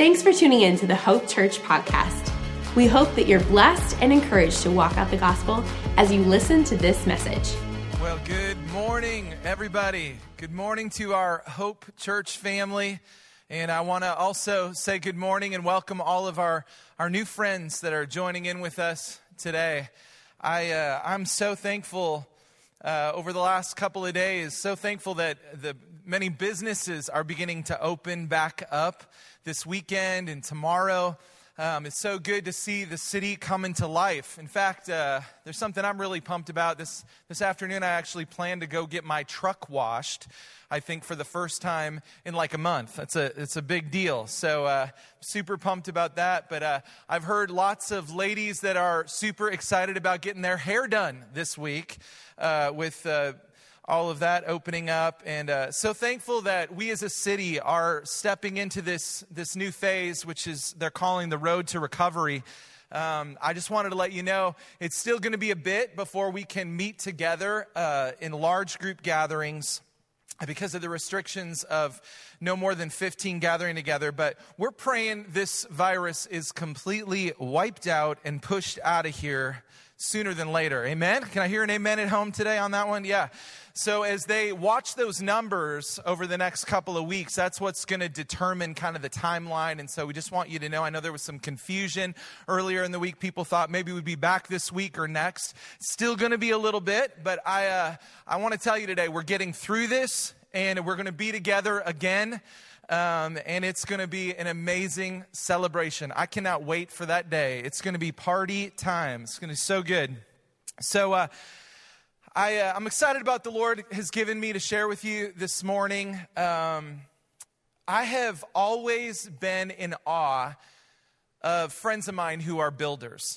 Thanks for tuning in to the Hope Church podcast. We hope that you're blessed and encouraged to walk out the gospel as you listen to this message. Well, good morning, everybody. Good morning to our Hope Church family. And I want to also say good morning and welcome all of our new friends that are joining in with us today. I'm so thankful over the last couple of days, so thankful that the many businesses are beginning to open back up this weekend and tomorrow. It's so good to see the city come into life. In fact, there's something I'm really pumped about. This afternoon, I actually plan to go get my truck washed, I think for the first time in like a month. It's a big deal. So super pumped about that. But I've heard lots of ladies that are super excited about getting their hair done this week with all of that opening up. And so thankful that we as a city are stepping into this new phase, which is they're calling the road to recovery. I just wanted to let you know it's still going to be a bit before we can meet together in large group gatherings because of the restrictions of no more than 15 gathering together. But we're praying this virus is completely wiped out and pushed out of here sooner than later. Amen? Can I hear an amen at home today on that one? Yeah. So as they watch those numbers over the next couple of weeks, that's what's going to determine kind of the timeline. And so we just want you to know, I know there was some confusion earlier in the week. People thought maybe we'd be back this week or next. Still going to be a little bit, but I want to tell you today, we're getting through this and we're going to be together again. And it's going to be an amazing celebration. I cannot wait for that day. It's going to be party time. It's going to be so good. So I'm excited about the Lord has given me to share with you this morning. I have always been in awe of friends of mine who are builders.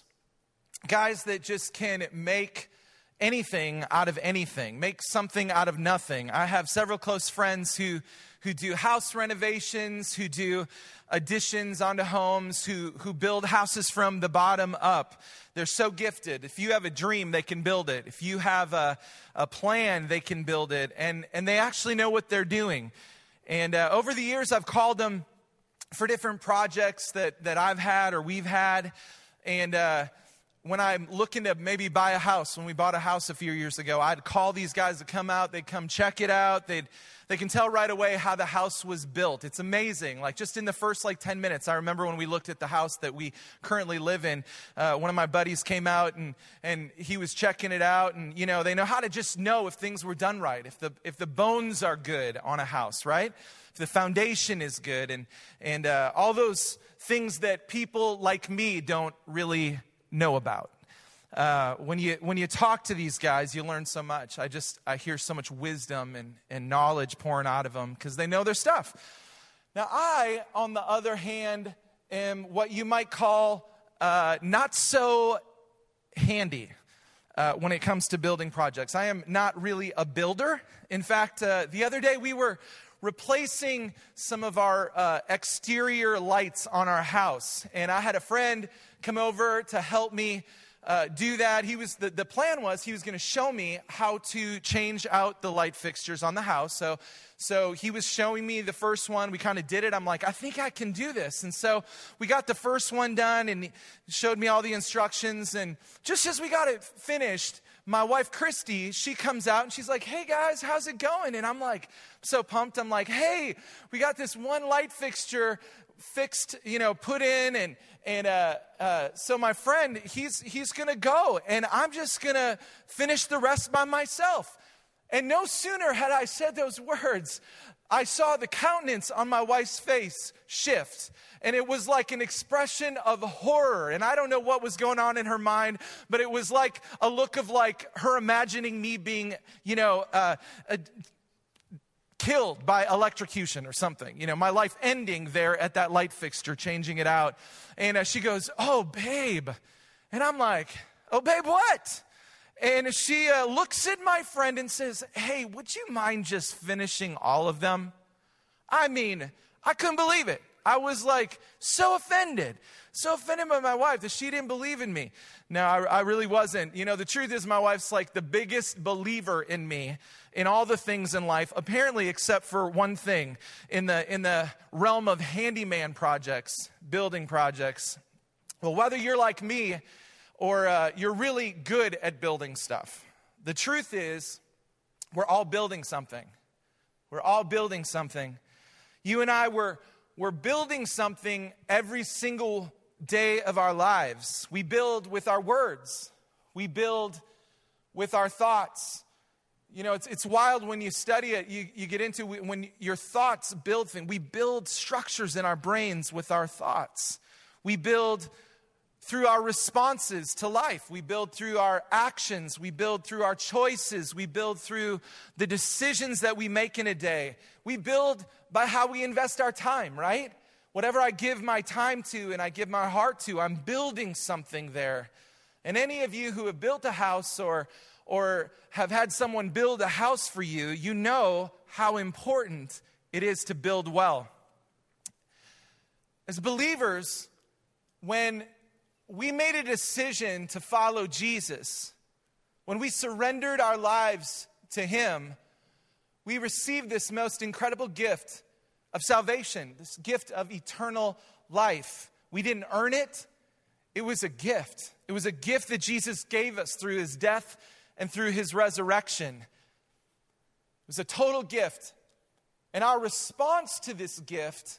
Guys that just can make anything out of anything, make something out of nothing. I have several close friends who do house renovations, who do additions onto homes, who build houses from the bottom up. They're so gifted. If you have a dream, they can build it. If you have a plan, they can build it. And they actually know what they're doing. And over the years, I've called them for different projects that I've had or we've had. And when I'm looking to maybe buy a house, when we bought a house a few years ago, I'd call these guys to come out. They'd come check it out. They can tell right away how the house was built. It's amazing. Like just in the first 10 minutes, I remember when we looked at the house that we currently live in, one of my buddies came out and he was checking it out. And, you know, they know how to just know if things were done right, if the bones are good on a house, right? If the foundation is good and all those things that people like me don't really know about. When you talk to these guys, you learn so much. I hear so much wisdom and knowledge pouring out of them because they know their stuff. Now I, on the other hand, am what you might call not so handy when it comes to building projects. I am not really a builder. In fact, the other day we were replacing some of our exterior lights on our house. And I had a friend come over to help me do that. The plan was he was going to show me how to change out the light fixtures on the house. So he was showing me the first one. We kind of did it. I'm like, I think I can do this. And so we got the first one done and he showed me all the instructions. And just as we got it finished, my wife, Christy, she comes out and she's like, hey guys, how's it going? And I'm like, so pumped. I'm like, hey, we got this one light fixture fixed, put in. And so my friend, he's going to go and I'm just going to finish the rest by myself. And no sooner had I said those words, I saw the countenance on my wife's face shift. And it was like an expression of horror. And I don't know what was going on in her mind, but it was like a look of like her imagining me being, killed by electrocution or something. My life ending there at that light fixture, changing it out. And she goes, oh, babe. And I'm like, oh, babe, what? And she looks at my friend and says, hey, would you mind just finishing all of them? I mean, I couldn't believe it. I was like so offended by my wife that she didn't believe in me. No, I really wasn't. You know, the truth is my wife's like the biggest believer in me in all the things in life, apparently except for one thing, in the realm of handyman projects, building projects. Well, whether you're like me or you're really good at building stuff, the truth is we're all building something. We're all building something. You and I, we're building something every single day of our lives. We build with our words. We build with our thoughts. You know, it's wild when you study it. You get into when your thoughts build things. We build structures in our brains with our thoughts. We build through our responses to life. We build through our actions. We build through our choices. We build through the decisions that we make in a day. We build by how we invest our time, right? Whatever I give my time to and I give my heart to, I'm building something there. And any of you who have built a house or have had someone build a house for you, you know how important it is to build well. As believers, when we made a decision to follow Jesus, when we surrendered our lives to Him, we received this most incredible gift of salvation, this gift of eternal life. We didn't earn it. It was a gift. It was a gift that Jesus gave us through His death and through His resurrection. It was a total gift. And our response to this gift,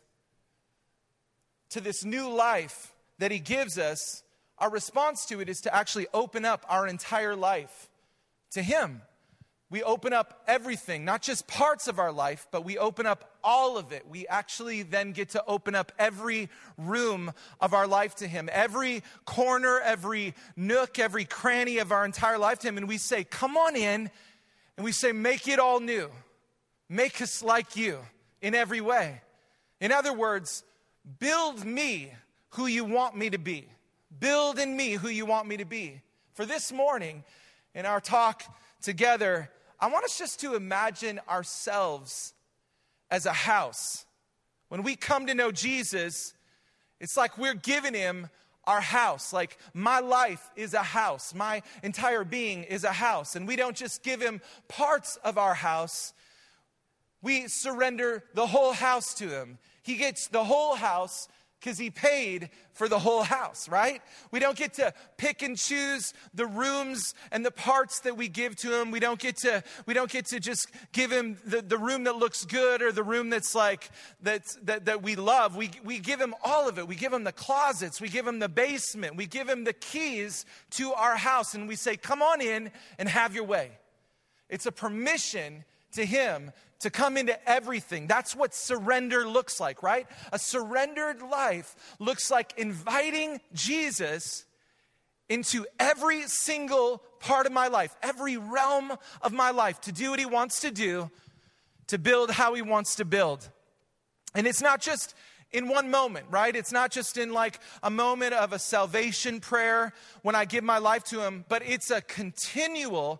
to this new life that He gives us, our response to it is to actually open up our entire life to Him. We open up everything, not just parts of our life, but we open up all of it. We actually then get to open up every room of our life to Him, every corner, every nook, every cranny of our entire life to Him. And we say, come on in. And we say, make it all new. Make us like You in every way. In other words, build me who You want me to be. Build in me who You want me to be. For this morning, in our talk together, I want us just to imagine ourselves as a house. When we come to know Jesus, it's like we're giving Him our house. Like my life is a house. My entire being is a house. And we don't just give Him parts of our house. We surrender the whole house to Him. He gets the whole house because He paid for the whole house, right? We don't get to pick and choose the rooms and the parts that we give to Him. We don't get to just give Him the room that looks good or the room that's like that we love. We give Him all of it. We give Him the closets. We give Him the basement. We give Him the keys to our house, and we say, "Come on in and have Your way." It's a permission to Him to come into everything. That's what surrender looks like, right? A surrendered life looks like inviting Jesus into every single part of my life, every realm of my life, to do what He wants to do, to build how He wants to build. And it's not just in one moment, right? It's not just in like a moment of a salvation prayer when I give my life to Him, but it's a continually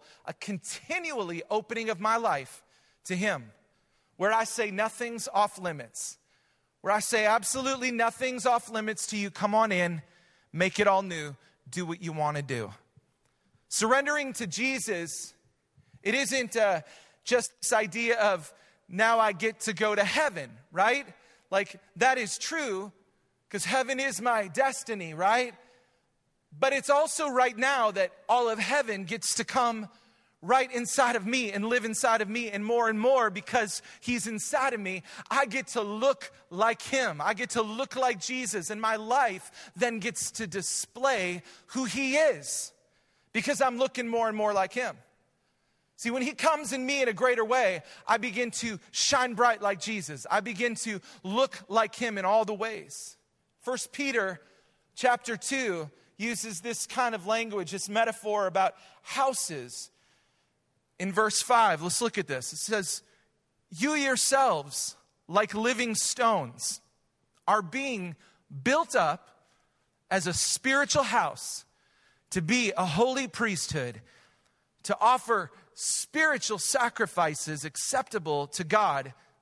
opening of my life to Him, where I say nothing's off limits, where I say absolutely nothing's off limits to You. Come on in, make it all new, do what You want to do. Surrendering to Jesus, it isn't just this idea of now I get to go to heaven, right? Like that is true because heaven is my destiny, right? But it's also right now that all of heaven gets to come right inside of me and live inside of me, and more because He's inside of me, I get to look like Him. I get to look like Jesus, and my life then gets to display who He is because I'm looking more and more like Him. See, when He comes in me in a greater way, I begin to shine bright like Jesus. I begin to look like Him in all the ways. 1 Peter chapter 2 uses this kind of language, this metaphor about houses. In verse 5, let's look at this. It says, "You yourselves, like living stones, are being built up as a spiritual house to be a holy priesthood, to offer spiritual sacrifices acceptable to God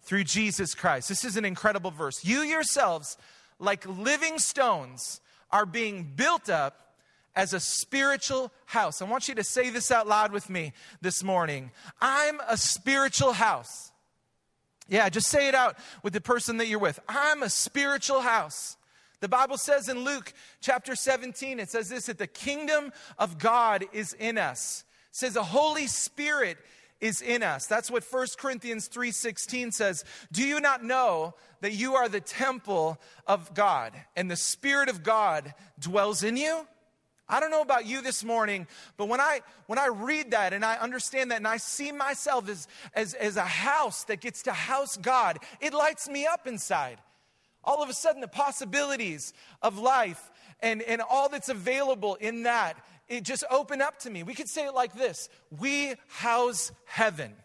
through Jesus Christ. This is an incredible verse. You yourselves, like living stones, are being built up as a spiritual house. I want you to say this out loud with me this morning. I'm a spiritual house. Yeah, just say it out with the person that you're with. I'm a spiritual house. The Bible says in Luke chapter 17, it says this, that the kingdom of God is in us. It says the Holy Spirit is in us. That's what 1 Corinthians 3:16 says. Do you not know that you are the temple of God and the Spirit of God dwells in you? I don't know about you this morning, but when I read that and I understand that and I see myself as a house that gets to house God, it lights me up inside. All of a sudden, the possibilities of life and all that's available in that, it just opened up to me. We could say it like this. We house heaven.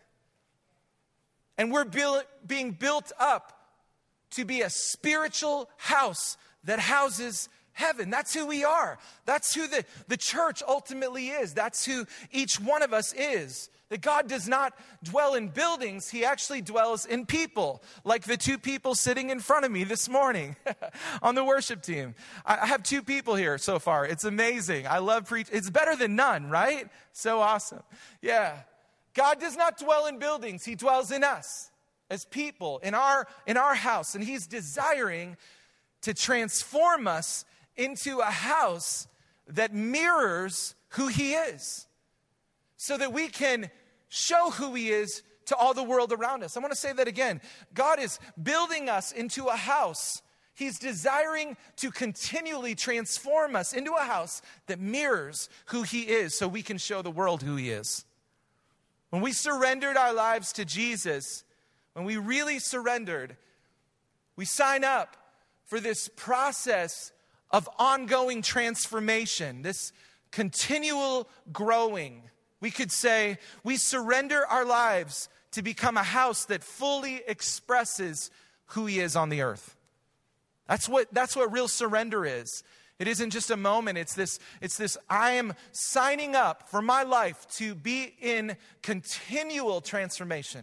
And we're being built up to be a spiritual house that houses heaven. That's who we are. That's who the church ultimately is. That's who each one of us is. That God does not dwell in buildings, He actually dwells in people, like the two people sitting in front of me this morning on the worship team. I have two people here so far. It's amazing. I love preaching. It's better than none, right? So awesome. Yeah. God does not dwell in buildings. He dwells in us as people, in our house. And He's desiring to transform us into a house that mirrors who He is, so that we can show who He is to all the world around us. I want to say that again. God is building us into a house. He's desiring to continually transform us into a house that mirrors who He is, so we can show the world who He is. When we surrendered our lives to Jesus, when we really surrendered, we sign up for this process of ongoing transformation, this continual growing. We could say we surrender our lives to become a house that fully expresses who He is on the earth. That's what real surrender is. It isn't just a moment. It's this I am signing up for my life to be in continual transformation.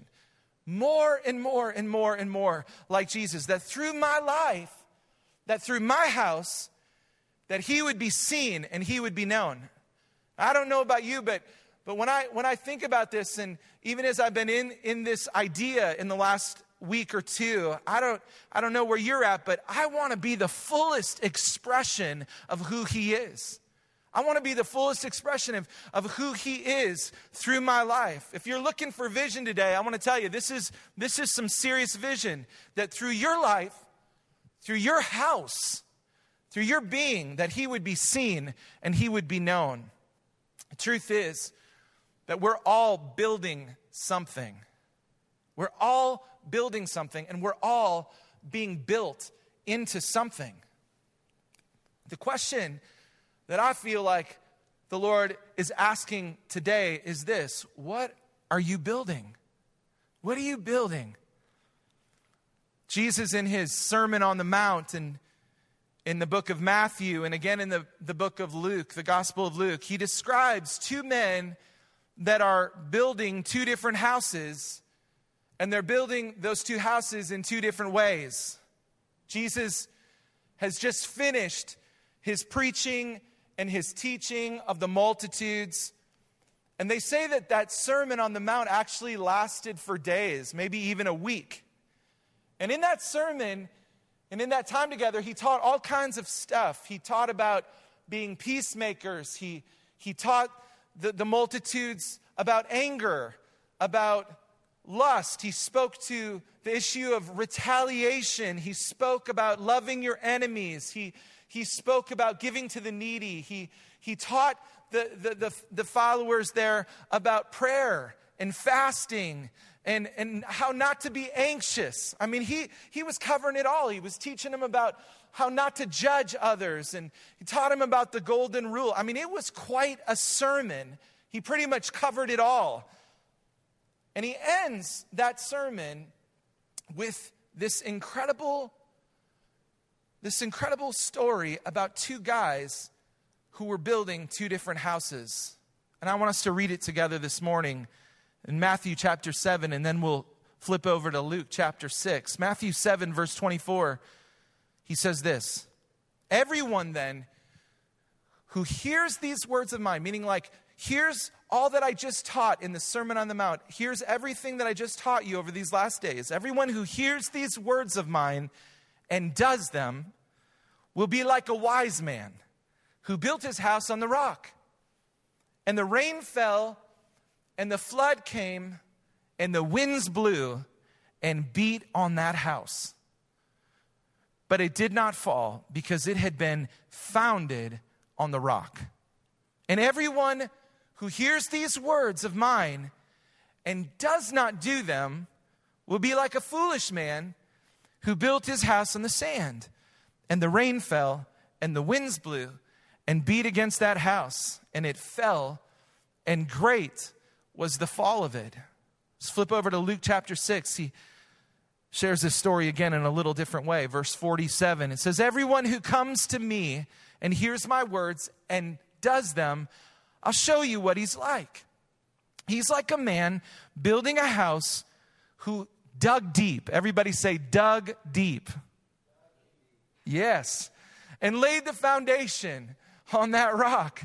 More and more and more and more like Jesus. That through my life, that through my house, that He would be seen and He would be known. I don't know about you, but when I think about this, and even as I've been in this idea in the last week or two, I don't know where you're at, but I want to be the fullest expression of who He is. I want to be the fullest expression of who He is through my life. If you're looking for vision today, I want to tell you, this is some serious vision, that through your life, through your house, through your being, that He would be seen and He would be known. The truth is that we're all building something. We're all building something, and we're all being built into something. The question that I feel like the Lord is asking today is this: what are you building? What are you building? Jesus, in His Sermon on the Mount, and in the book of Matthew, and again in the book of Luke, the Gospel of Luke, He describes two men that are building two different houses, and they're building those two houses in two different ways. Jesus has just finished His preaching and His teaching of the multitudes, and they say that Sermon on the Mount actually lasted for days, maybe even a week. And in that sermon, and in that time together, He taught all kinds of stuff. He taught about being peacemakers. He taught the multitudes about anger, about lust. He spoke to the issue of retaliation. He spoke about loving your enemies. He spoke about giving to the needy. He taught the followers there about prayer and fasting and how not to be anxious. I mean, he was covering it all. He was teaching them about how not to judge others, and He taught them about the golden rule. I mean, it was quite a sermon. He pretty much covered it all. And He ends that sermon with this incredible story about two guys who were building two different houses. And I want us to read it together this morning in Matthew chapter 7, and then we'll flip over to Luke chapter 6. Matthew 7, verse 24, he says this, everyone then who hears these words of mine, meaning like, here's all that I just taught in the Sermon on the Mount. Here's everything that I just taught you over these last days. Everyone who hears these words of mine and does them will be like a wise man who built his house on the rock. And the rain fell, and the flood came, and the winds blew and beat on that house. But it did not fall because it had been founded on the rock. And everyone who hears these words of mine and does not do them will be like a foolish man who built his house on the sand. And the rain fell, and the winds blew and beat against that house, and it fell, and great was the fall of it. Let's flip over to Luke chapter 6. He shares this story again in a little different way. Verse 47, it says, everyone who comes to me and hears my words and does them, I'll show you what he's like. He's like a man building a house who dug deep. Everybody say, dug deep. Yes. And laid the foundation on that rock.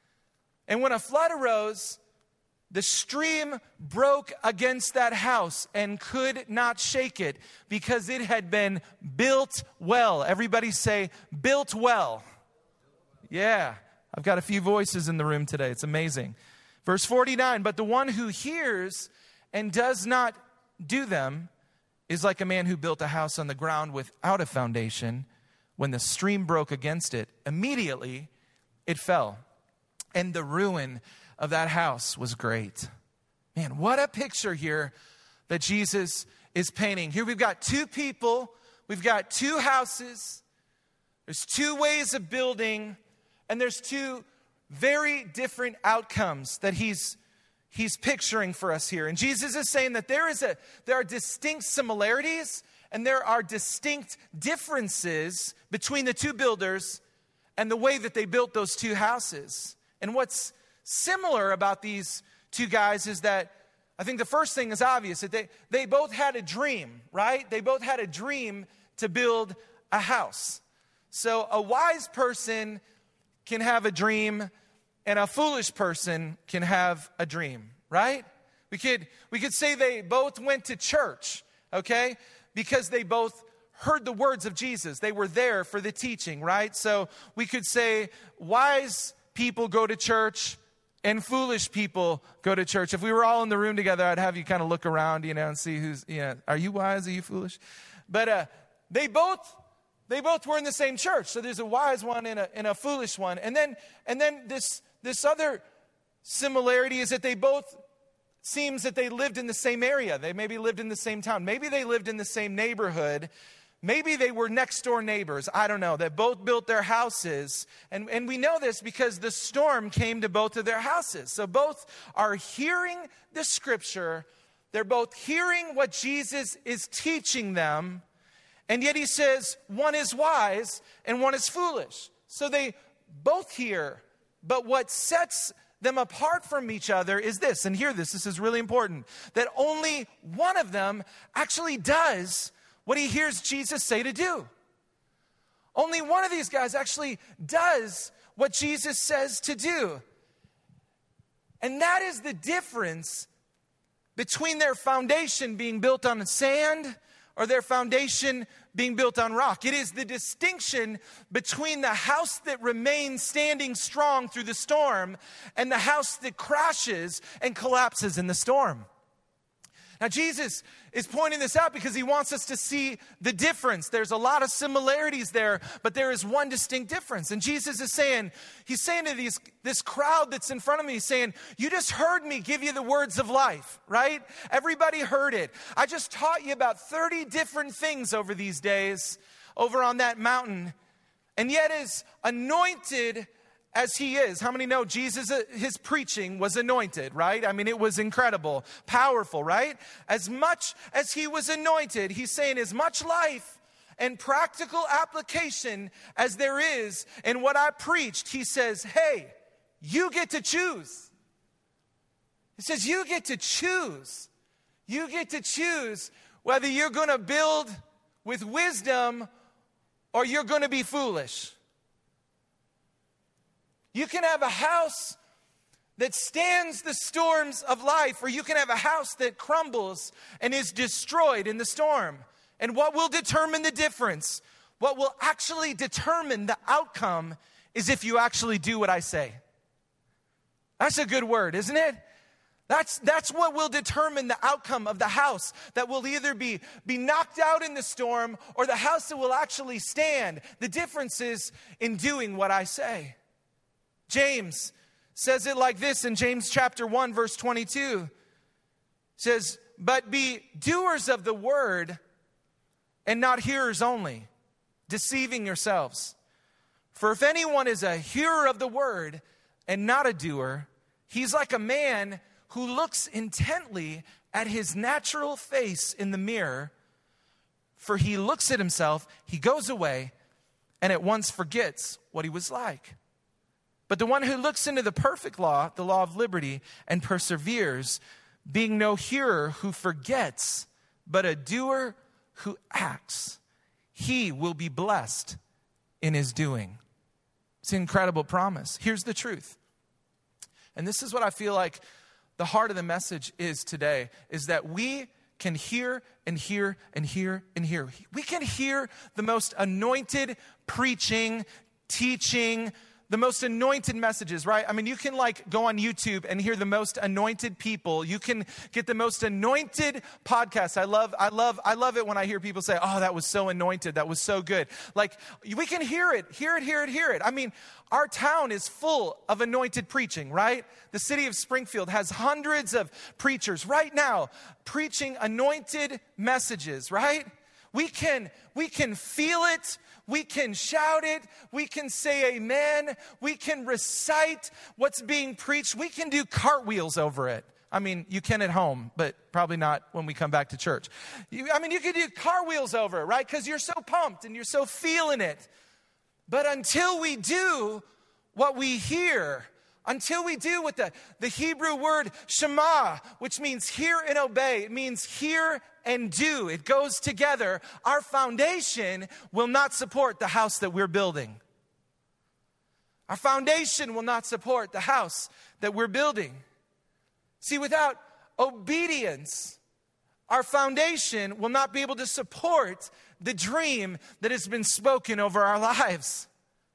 And when a flood arose, the stream broke against that house and could not shake it because it had been built well. Everybody say, built well. Yeah. I've got a few voices in the room today. It's amazing. Verse 49, but the one who hears and does not do them is like a man who built a house on the ground without a foundation. When the stream broke against it, immediately it fell. And the ruin of that house was great. Man, what a picture here that Jesus is painting. Here we've got two people. We've got two houses. There's two ways of building. And there's two very different outcomes that he's picturing for us here. And Jesus is saying that there are distinct similarities and there are distinct differences between the two builders and the way that they built those two houses. And what's similar about these two guys is that I think the first thing is obvious, that they both had a dream, right? They both had a dream to build a house. So a wise person can have a dream, and a foolish person can have a dream, right? We could say they both went to church, okay? Because they both heard the words of Jesus. They were there for the teaching, right? So we could say wise people go to church and foolish people go to church. If we were all in the room together, I'd have you kind of look around, and see who's, are you wise? Are you foolish? But they both were in the same church. So there's a wise one and a foolish one. And then this other similarity is that they both seems that they lived in the same area. They maybe lived in the same town. Maybe they lived in the same neighborhood. Maybe they were next door neighbors. I don't know. They both built their houses. And we know this because the storm came to both of their houses. So both are hearing the scripture. They're both hearing what Jesus is teaching them. And yet he says one is wise and one is foolish. So they both hear. But what sets them apart from each other is this. And hear this. This is really important. That only one of them actually does what he hears Jesus say to do. Only one of these guys actually does what Jesus says to do. And that is the difference between their foundation being built on sand or their foundation being built on rock. It is the distinction between the house that remains standing strong through the storm and the house that crashes and collapses in the storm. Now, Jesus is pointing this out because he wants us to see the difference. There's a lot of similarities there, but there is one distinct difference. And Jesus is saying, he's saying to this crowd that's in front of me, he's saying, you just heard me give you the words of life, right? Everybody heard it. I just taught you about 30 different things over these days over on that mountain. And yet as anointed as he is, how many know Jesus, his preaching was anointed, right? I mean, it was incredible, powerful, right? As much as he was anointed, he's saying as much life and practical application as there is in what I preached, he says, hey, you get to choose. He says, you get to choose. You get to choose whether you're going to build with wisdom or you're going to be foolish. You can have a house that stands the storms of life, or you can have a house that crumbles and is destroyed in the storm. And what will determine the difference, what will actually determine the outcome, is if you actually do what I say. That's a good word, isn't it? That's what will determine the outcome of the house that will either be knocked out in the storm or the house that will actually stand. The difference is in doing what I say. James says it like this in James chapter 1, verse 22. It says, but be doers of the word and not hearers only, deceiving yourselves. For if anyone is a hearer of the word and not a doer, he's like a man who looks intently at his natural face in the mirror. For he looks at himself, he goes away, and at once forgets what he was like. But the one who looks into the perfect law, the law of liberty, and perseveres, being no hearer who forgets, but a doer who acts, he will be blessed in his doing. It's an incredible promise. Here's the truth. And this is what I feel like the heart of the message is today, is that we can hear and hear and hear and hear. We can hear the most anointed preaching, teaching, the most anointed messages, right? I mean, you can go on YouTube and hear the most anointed people. You can get the most anointed podcasts. I love it when I hear people say, oh, that was so anointed. That was so good. We can hear it. I mean, our town is full of anointed preaching, right? The city of Springfield has hundreds of preachers right now preaching anointed messages, right? We can feel it. We can shout it. We can say amen. We can recite what's being preached. We can do cartwheels over it. I mean, you can at home, but probably not when we come back to church. You can do cartwheels over it, right? Because you're so pumped and you're so feeling it. But until we do what we hear, until we do what the Hebrew word shema, which means hear and obey, it means hear and do. It goes together. Our foundation will not support the house that we're building. Our foundation will not support the house that we're building. See, without obedience, our foundation will not be able to support the dream that has been spoken over our lives.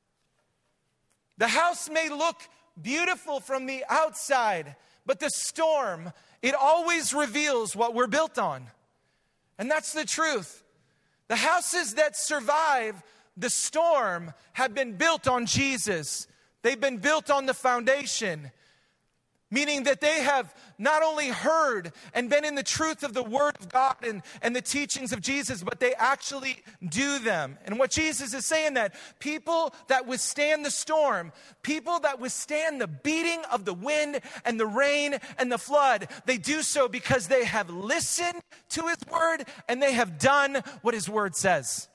The house may look beautiful from the outside, but the storm, it always reveals what we're built on. And that's the truth. The houses that survive the storm have been built on Jesus. They've been built on the foundation, meaning that they have not only heard and been in the truth of the Word of God and the teachings of Jesus, but they actually do them. And what Jesus is saying, that people that withstand the storm, people that withstand the beating of the wind and the rain and the flood, they do so because they have listened to His Word and they have done what His Word says.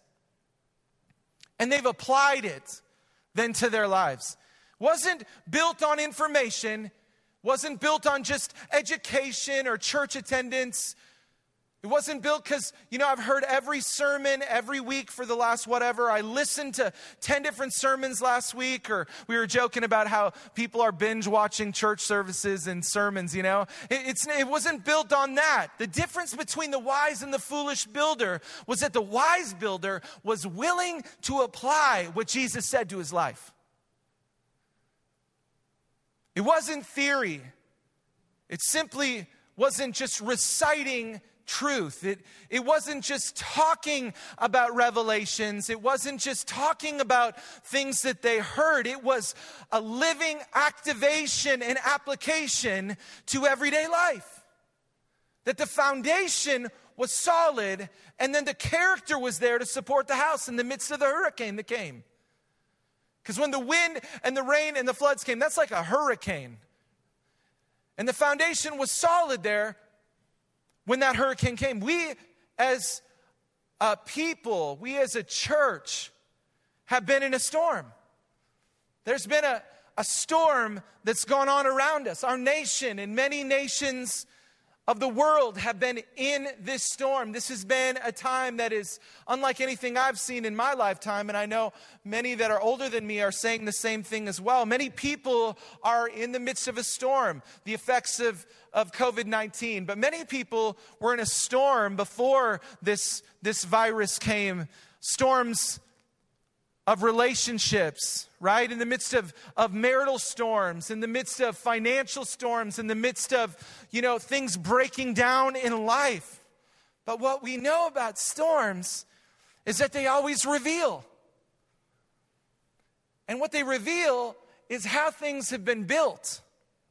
And they've applied it then to their lives. Wasn't built on information, wasn't built on just education or church attendance. It wasn't built because, I've heard every sermon every week for the last whatever. I listened to 10 different sermons last week, or we were joking about how people are binge watching church services and sermons, It wasn't built on that. The difference between the wise and the foolish builder was that the wise builder was willing to apply what Jesus said to his life. It wasn't theory. It simply wasn't just reciting truth. It wasn't just talking about revelations. It wasn't just talking about things that they heard. It was a living activation and application to everyday life. That the foundation was solid, and then the character was there to support the house in the midst of the hurricane that came. Because when the wind and the rain and the floods came, that's like a hurricane. And the foundation was solid there when that hurricane came. We as a people, we as a church have been in a storm. There's been a storm that's gone on around us. Our nation and many nations of the world have been in this storm. This has been a time that is unlike anything I've seen in my lifetime, and I know many that are older than me are saying the same thing as well. Many people are in the midst of a storm, the effects of COVID-19, but many people were in a storm before this virus came. Storms of relationships, right? In the midst of marital storms, in the midst of financial storms, in the midst of, things breaking down in life. But what we know about storms is that they always reveal. And what they reveal is how things have been built.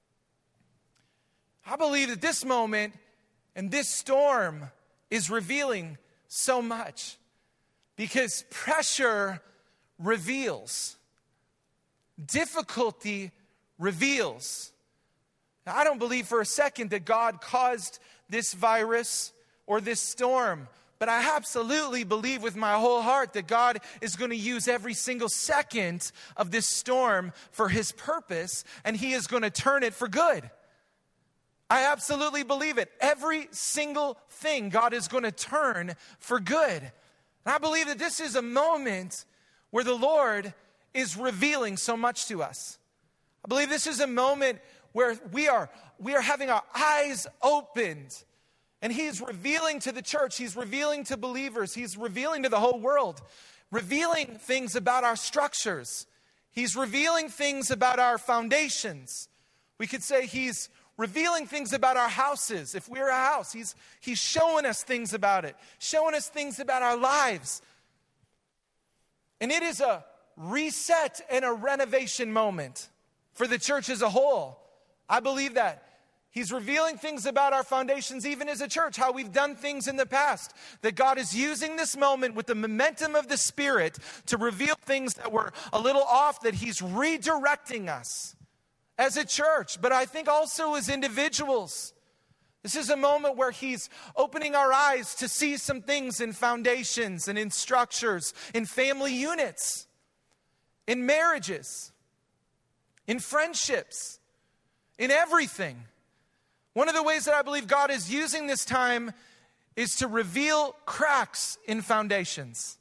I believe that this moment and this storm is revealing so much because pressure reveals. Difficulty reveals. Now, I don't believe for a second that God caused this virus or this storm, but I absolutely believe with my whole heart that God is going to use every single second of this storm for His purpose, and He is going to turn it for good. I absolutely believe it. Every single thing God is going to turn for good. And I believe that this is a moment where the Lord is revealing so much to us. I believe this is a moment where we are having our eyes opened, and He's revealing to the church, He's revealing to believers, He's revealing to the whole world, revealing things about our structures. He's revealing things about our foundations. We could say He's revealing things about our houses. If we're a house, He's showing us things about it, showing us things about our lives. And it is a reset and a renovation moment for the church as a whole. I believe that. He's revealing things about our foundations, even as a church, how we've done things in the past. That God is using this moment with the momentum of the Spirit to reveal things that were a little off, that He's redirecting us as a church, but I think also as individuals. This is a moment where He's opening our eyes to see some things in foundations and in structures, in family units, in marriages, in friendships, in everything. One of the ways that I believe God is using this time is to reveal cracks in foundations.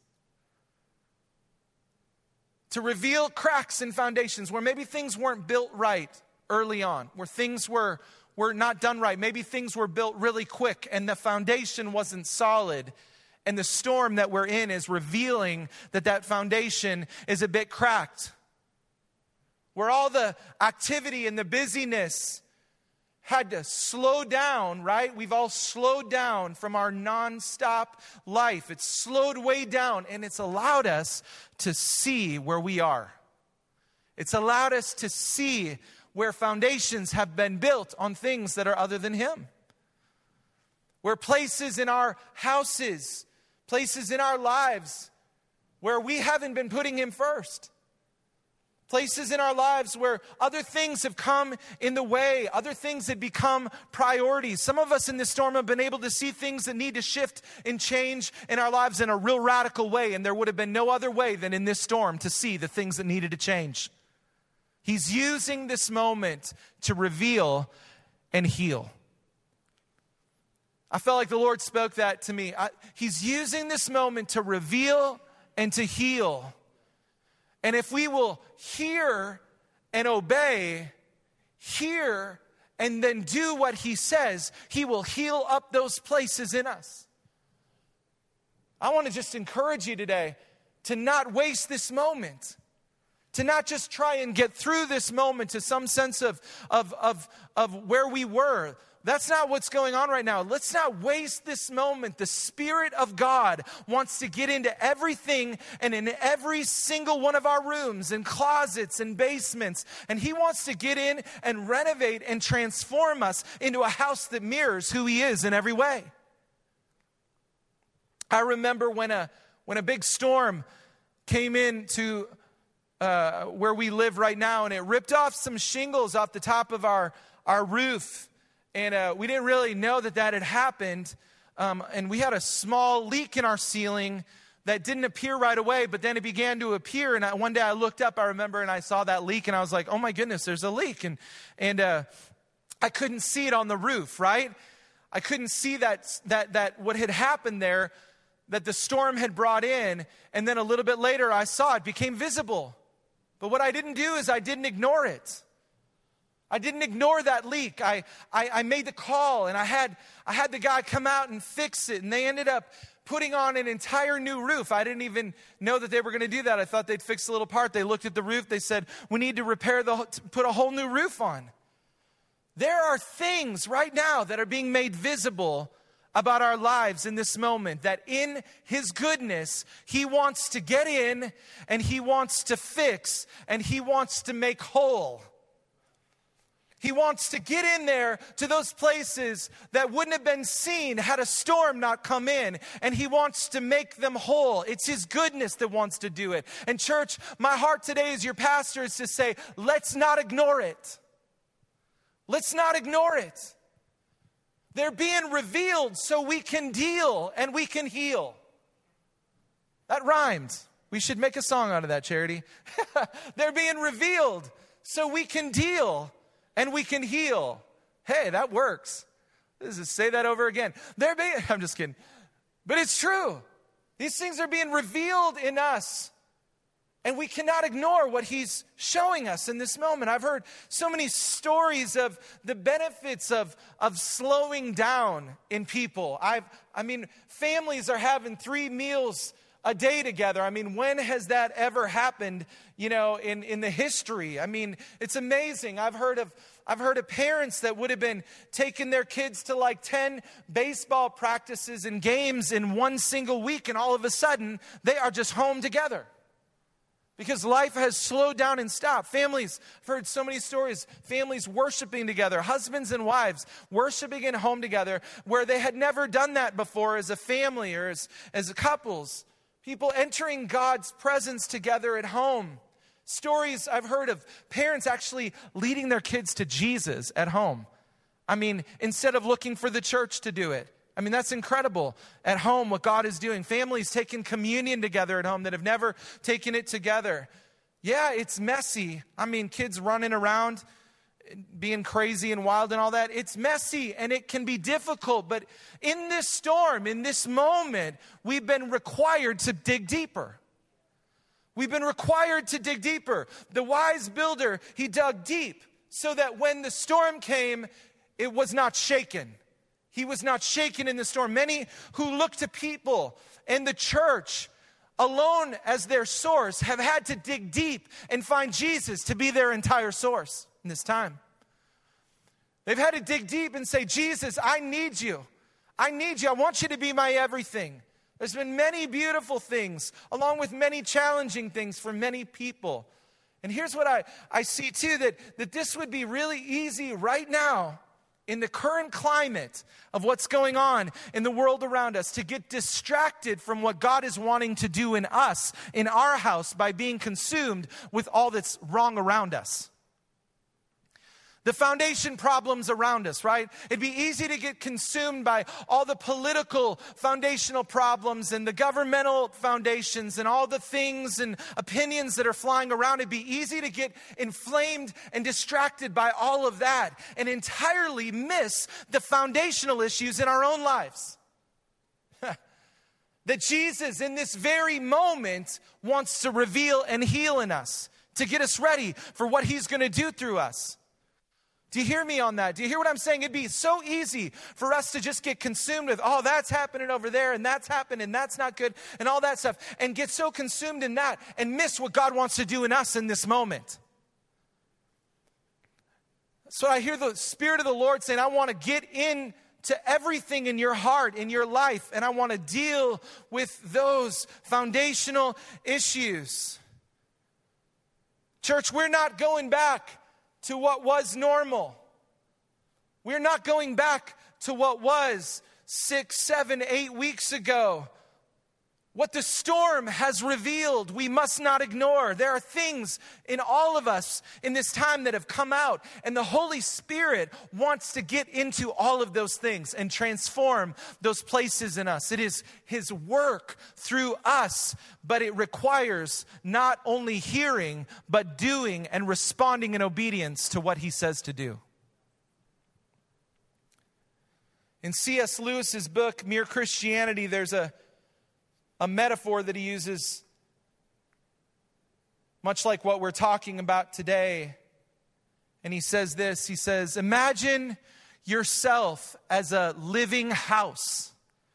To reveal cracks in foundations where maybe things weren't built right early on, where things were not done right. Maybe things were built really quick and the foundation wasn't solid. And the storm that we're in is revealing that foundation is a bit cracked. Where all the activity and the busyness had to slow down, right? We've all slowed down from our nonstop life. It's slowed way down, and it's allowed us to see where we are. It's allowed us to see where foundations have been built on things that are other than Him. Where places in our houses, places in our lives, where we haven't been putting Him first. Places in our lives where other things have come in the way, other things have become priorities. Some of us in this storm have been able to see things that need to shift and change in our lives in a real radical way, and there would have been no other way than in this storm to see the things that needed to change. He's using this moment to reveal and heal. I felt like the Lord spoke that to me. He's using this moment to reveal and to heal. And if we will hear and obey, hear and then do what He says, He will heal up those places in us. I want to just encourage you today to not waste this moment. To not just try and get through this moment to some sense of where we were. That's not what's going on right now. Let's not waste this moment. The Spirit of God wants to get into everything and in every single one of our rooms and closets and basements. And He wants to get in and renovate and transform us into a house that mirrors who He is in every way. I remember when a big storm came into where we live right now, and it ripped off some shingles off the top of our roof. And we didn't really know that had happened. And we had a small leak in our ceiling that didn't appear right away, but then it began to appear. And one day I looked up, I remember, and I saw that leak, and I was like, oh my goodness, there's a leak. And I couldn't see it on the roof, right? I couldn't see that what had happened there, that the storm had brought in, and then a little bit later I saw it became visible. But what I didn't do is I didn't ignore it. I didn't ignore that leak. I made the call, and I had the guy come out and fix it, and they ended up putting on an entire new roof. I didn't even know that they were going to do that. I thought they'd fix a little part. They looked at the roof. They said, we need to put a whole new roof on. There are things right now that are being made visible about our lives in this moment, that in His goodness, He wants to get in, and He wants to fix, and He wants to make whole. He wants to get in there to those places that wouldn't have been seen had a storm not come in, and He wants to make them whole. It's His goodness that wants to do it. And church, my heart today as your pastor is to say, let's not ignore it. Let's not ignore it. They're being revealed so we can deal and we can heal. That rhymed. We should make a song out of that, Charity. They're being revealed so we can deal and we can heal. Hey, that works. Let's say that over again. I'm just kidding. But it's true. These things are being revealed in us. And we cannot ignore what He's showing us in this moment. I've heard so many stories of the benefits of slowing down in people. Families are having 3 meals a day together. When has that ever happened, in the history? It's amazing. I've heard of parents that would have been taking their kids to like 10 baseball practices and games in one single week, and all of a sudden, they are just home together. Because life has slowed down and stopped. Families, I've heard so many stories, families worshiping together, husbands and wives worshiping in home together, where they had never done that before as a family or as couples. People entering God's presence together at home. Stories I've heard of parents actually leading their kids to Jesus at home. Instead of looking for the church to do it. That's incredible at home what God is doing. Families taking communion together at home that have never taken it together. Yeah, it's messy. Kids running around, being crazy and wild and all that. It's messy and it can be difficult. But in this storm, in this moment, we've been required to dig deeper. We've been required to dig deeper. The wise builder, he dug deep so that when the storm came, it was not shaken. He was not shaken in the storm. Many who look to people and the church alone as their source have had to dig deep and find Jesus to be their entire source in this time. They've had to dig deep and say, Jesus, I need you. I need you. I want you to be my everything. There's been many beautiful things, along with many challenging things for many people. And here's what I see too, that this would be really easy right now in the current climate of what's going on in the world around us, to get distracted from what God is wanting to do in us, in our house, by being consumed with all that's wrong around us. The foundation problems around us, right? It'd be easy to get consumed by all the political foundational problems and the governmental foundations and all the things and opinions that are flying around. It'd be easy to get inflamed and distracted by all of that and entirely miss the foundational issues in our own lives. That Jesus, in this very moment, wants to reveal and heal in us, to get us ready for what He's going to do through us. Do you hear me on that? Do you hear what I'm saying? It'd be so easy for us to just get consumed with, oh, that's happening over there, and that's happened, and that's not good, and all that stuff, and get so consumed in that and miss what God wants to do in us in this moment. So I hear the Spirit of the Lord saying, I want to get into everything in your heart, in your life, and I want to deal with those foundational issues. Church, we're not going back to what was normal. We're not going back to what was 6, 7, 8 weeks ago. What the storm has revealed, we must not ignore. There are things in all of us in this time that have come out, and the Holy Spirit wants to get into all of those things and transform those places in us. It is His work through us, but it requires not only hearing, but doing and responding in obedience to what He says to do. In C.S. Lewis's book, Mere Christianity, there's a metaphor that he uses, much like what we're talking about today. And he says this, he says, imagine yourself as a living house.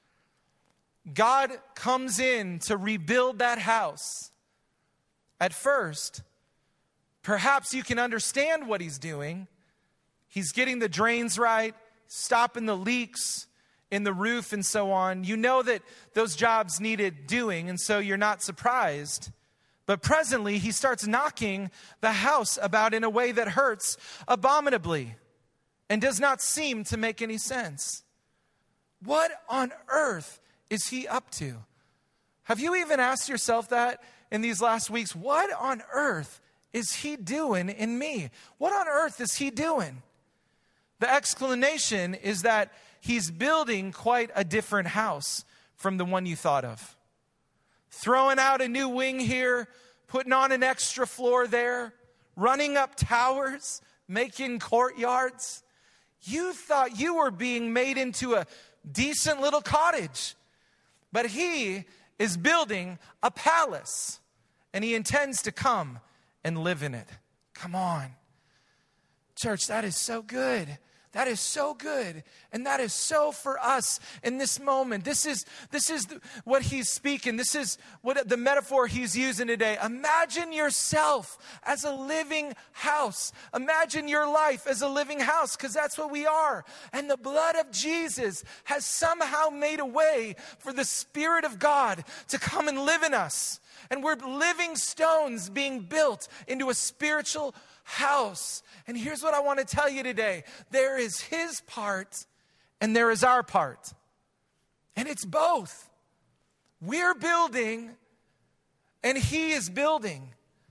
God comes in to rebuild that house. At first, perhaps you can understand what he's doing. He's getting the drains right, stopping the leaks in the roof and so on. You know that those jobs needed doing, and so you're not surprised. But presently, he starts knocking the house about in a way that hurts abominably and does not seem to make any sense. What on earth is he up to? Have you even asked yourself that in these last weeks? What on earth is he doing in me? What on earth is he doing? The explanation is that he's building quite a different house from the one you thought of. Throwing out a new wing here, putting on an extra floor there, running up towers, making courtyards. You thought you were being made into a decent little cottage. But he is building a palace, and he intends to come and live in it. Come on. Church, that is so good. That is so good. And that is so for us in this moment. This is what he's speaking. This is what the metaphor he's using today. Imagine yourself as a living house. Imagine your life as a living house, because that's what we are. And the blood of Jesus has somehow made a way for the Spirit of God to come and live in us. And we're living stones being built into a spiritual house. And here's what I want to tell you today. There is his part and there is our part. And it's both. We're building and he is building.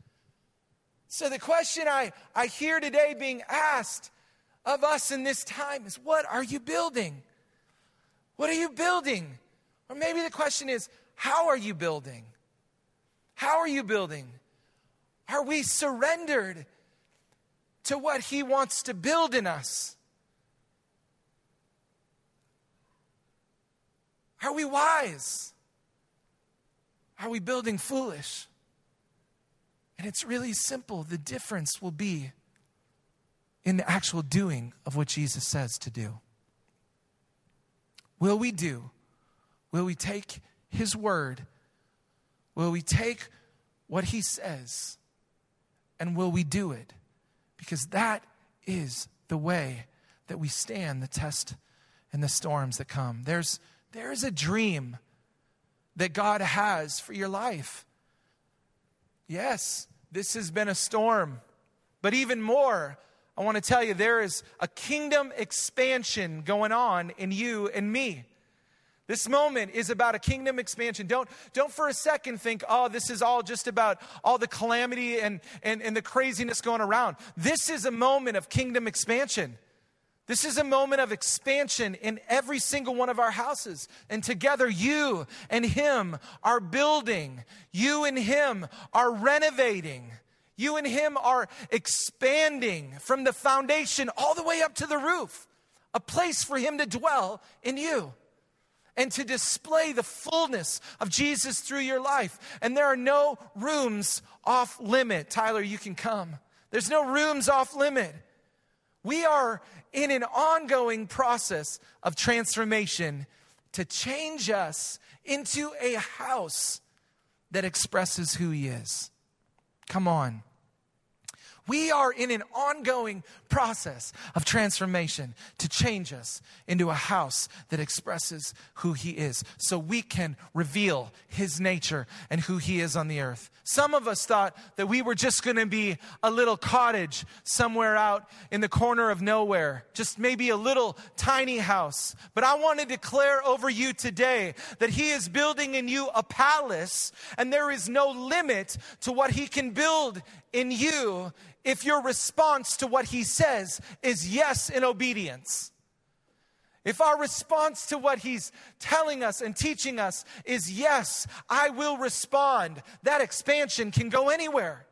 So the question I hear today being asked of us in this time is, what are you building? What are you building? Or maybe the question is, how are you building? How are you building? Are we surrendered to what he wants to build in us? Are we wise? Are we building foolish? And it's really simple. The difference will be in the actual doing of what Jesus says to do. Will we do? Will we take his word? Will we take what he says? And will we do it? Because that is the way that we stand the test and the storms that come. There's a dream that God has for your life. Yes, this has been a storm. But even more, I want to tell you, there is a kingdom expansion going on in you and me. This moment is about a kingdom expansion. Don't for a second think, oh, this is all just about all the calamity and the craziness going around. This is a moment of kingdom expansion. This is a moment of expansion in every single one of our houses. And together, you and him are building. You and him are renovating. You and him are expanding from the foundation all the way up to the roof. A place for him to dwell in you. And to display the fullness of Jesus through your life. And there are no rooms off limit. Tyler, you can come. There's no rooms off limit. We are in an ongoing process of transformation to change us into a house that expresses who he is. Come on. We are in an ongoing process of transformation to change us into a house that expresses who he is, so we can reveal his nature and who he is on the earth. Some of us thought that we were just going to be a little cottage somewhere out in the corner of nowhere, just maybe a little tiny house. But I want to declare over you today that he is building in you a palace, and there is no limit to what he can build in you if your response to what he says is yes in obedience. If our response to what he's telling us and teaching us is yes, I will respond, that expansion can go anywhere.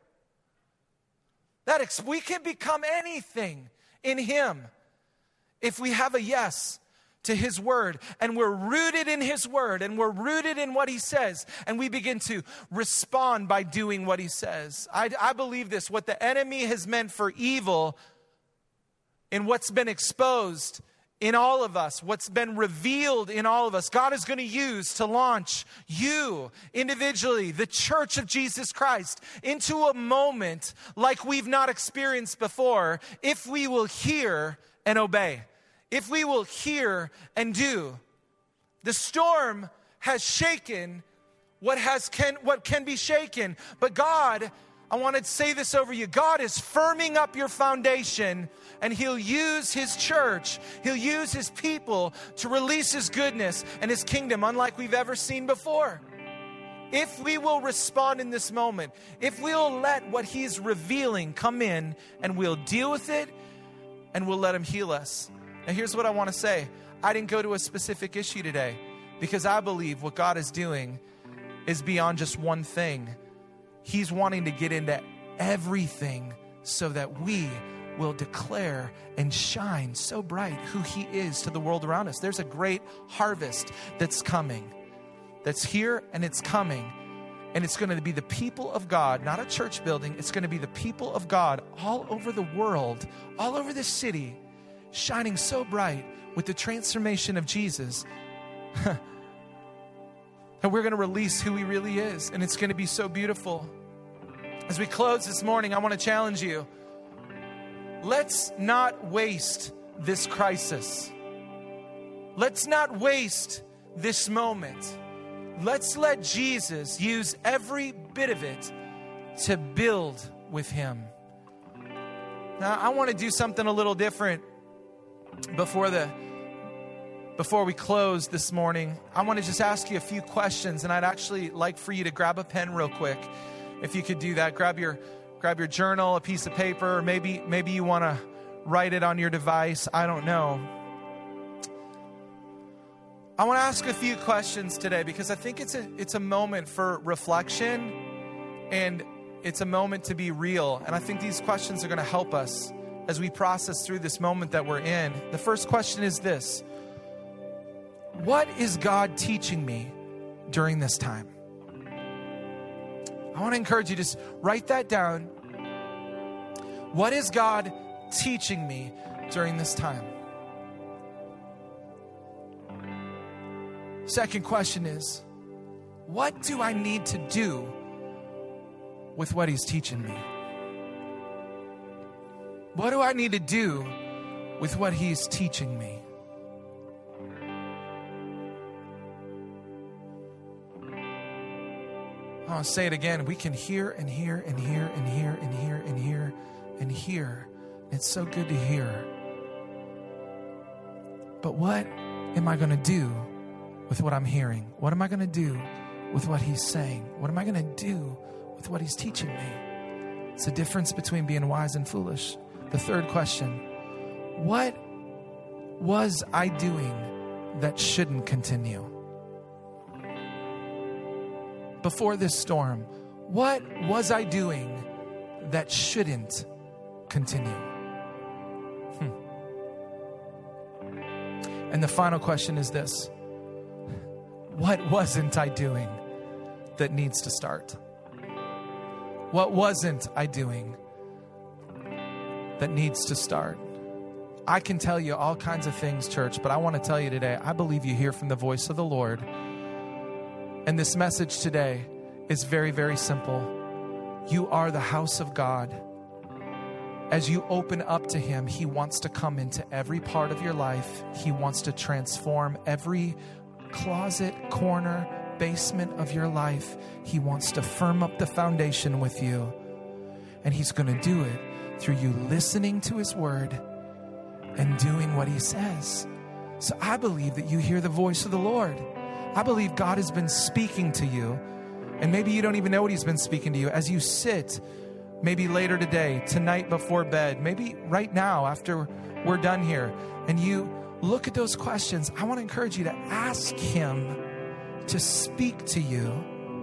We can become anything in him if we have a yes to his word, and we're rooted in his word, and we're rooted in what he says, and we begin to respond by doing what he says. I believe this. What the enemy has meant for evil in what's been exposed in all of us, what's been revealed in all of us, God is going to use to launch you individually, the church of Jesus Christ, into a moment like we've not experienced before, if we will hear and obey, if we will hear and do. The storm has shaken what can be shaken, but God, I want to say this over you. God is firming up your foundation, and he'll use his church, he'll use his people to release his goodness and his kingdom unlike we've ever seen before. If we will respond in this moment, if we'll let what he's revealing come in and we'll deal with it and we'll let him heal us. Now here's what I want to say. I didn't go to a specific issue today because I believe what God is doing is beyond just one thing. He's wanting to get into everything so that we will declare and shine so bright who he is to the world around us. There's a great harvest that's coming, that's here and it's coming. And it's going to be the people of God, not a church building. It's going to be the people of God all over the world, all over this city, shining so bright with the transformation of Jesus. And we're going to release who he really is. And it's going to be so beautiful. As we close this morning, I want to challenge you. Let's not waste this crisis. Let's not waste this moment. Let's let Jesus use every bit of it to build with him. Now, I want to do something a little different before we close this morning. I want to just ask you a few questions, and I'd actually like for you to grab a pen real quick. If you could do that, grab your journal, a piece of paper, or maybe you want to write it on your device. I don't know. I want to ask a few questions today because I think it's a moment for reflection, and it's a moment to be real. And I think these questions are going to help us as we process through this moment that we're in. The first question is this: what is God teaching me during this time? I want to encourage you to just write that down. What is God teaching me during this time? Second question is, what do I need to do with what he's teaching me? What do I need to do with what he's teaching me? I'll say it again. We can hear and hear and hear and hear and hear and hear and hear. It's so good to hear. But what am I going to do with what I'm hearing? What am I going to do with what he's saying? What am I going to do with what he's teaching me? It's the difference between being wise and foolish. The third question: what was I doing that shouldn't continue? Before this storm, what was I doing that shouldn't continue? And the final question is this: what wasn't I doing that needs to start? What wasn't I doing that needs to start? I can tell you all kinds of things, church, but I want to tell you today, I believe you hear from the voice of the Lord. And this message today is very, very simple. You are the house of God. As you open up to him, he wants to come into every part of your life. He wants to transform every closet, corner, basement of your life. He wants to firm up the foundation with you. And he's going to do it through you listening to his word and doing what he says. So I believe that you hear the voice of the Lord. I believe God has been speaking to you. And maybe you don't even know what he's been speaking to you. As you sit, maybe later today, tonight before bed, maybe right now after we're done here, and you look at those questions, I want to encourage you to ask him to speak to you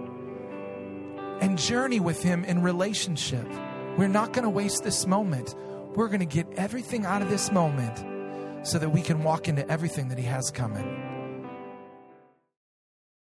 and journey with him in relationship. We're not going to waste this moment. We're going to get everything out of this moment so that we can walk into everything that He has coming.